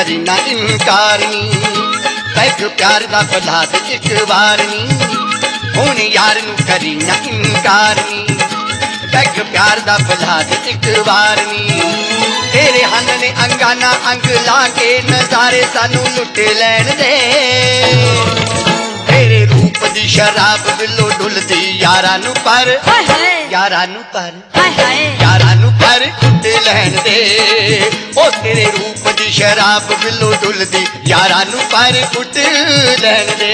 करी ना इनकार नी, पैग प्यार दा बला दे एक बार नी, हुण यार नू करी ना इनकार नी, पैग प्यार दा बला दे एक बार नी। तेरे हन ने अंगाना अंग ला के नजारे सानू लुट लैण दे, तेरे रूप दी शराब विलो डुलदी यारां नू पर, यारां नू पर, यारां नू पर कुट लैण दे। ओ तेरे रूप दी शराब विलो डुलदी यारां नू पर कुट लैण दे।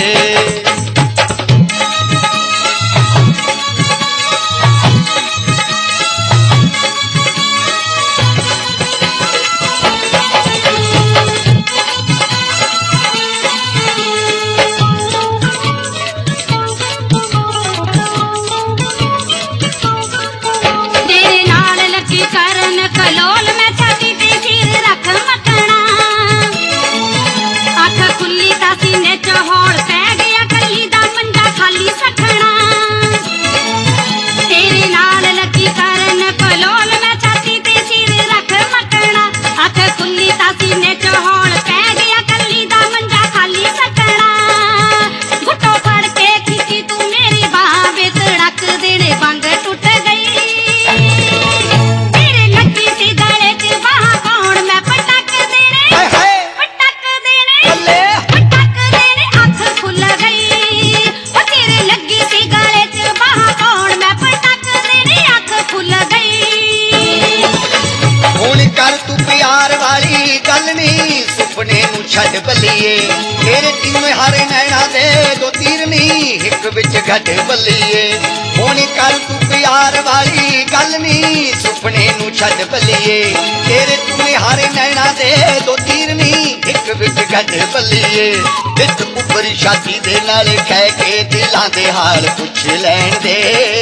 छड़ बलिए तेरे तीन हारे नैना दे दो तीर नी हिक विच घट बलिए, हुण कर तू प्यार वाली गल नी सुपने नू छड़ बलिए, तेरे तीन हारे नैना दे दो तीर नी हिक विच घट बलिए। विच उपर शादी दे नाल कह के दिलां दे हाल पुछ लैण दे,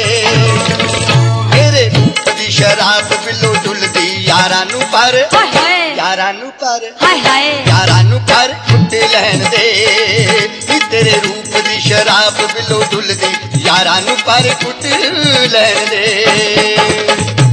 तेरे रूप दी शराब विलो डुलदी यारां नू पर, यारां नू पर, यारां नू पर कुट लैण दे। तेरे रूप दी शराब विलो डुलदी यारां नू पर कुट लैण दे।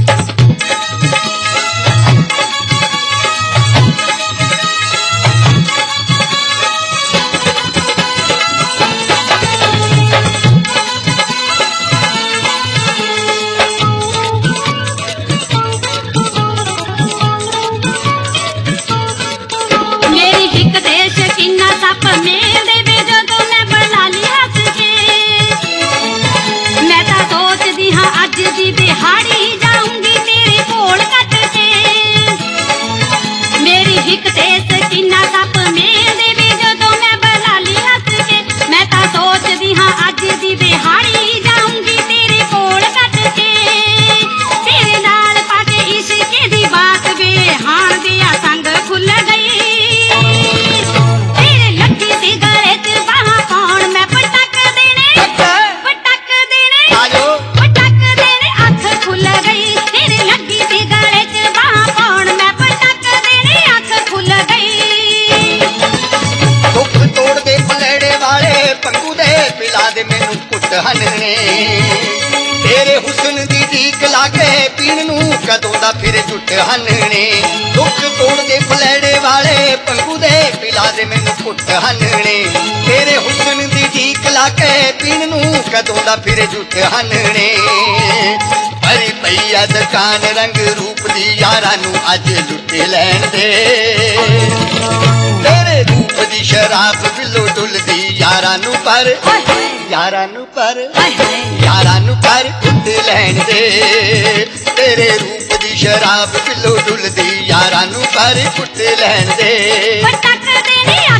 तेरे हुस्न दी ढीक लागे पीण नू कदों दा फिर झुट हनने, दुख तोड़ दे फलैड़े वाले पंगू दे पिला दे मैनू घुट हनने। तेरे हुस्न दी ढीक लागे पीण नू कदों दा फिर झुट हनने, भरी पई आ दुकान रंग रूप दी यारां नू अज लुट लैण दे, तेरे रूप दी शराब विलो डुलदी यारां नू पर, यारां नू पर, यारां नू पर कुट लैण दे। तेरे रूप दी शराब विलो डुलदी यारां नू पर कुट लैण दे।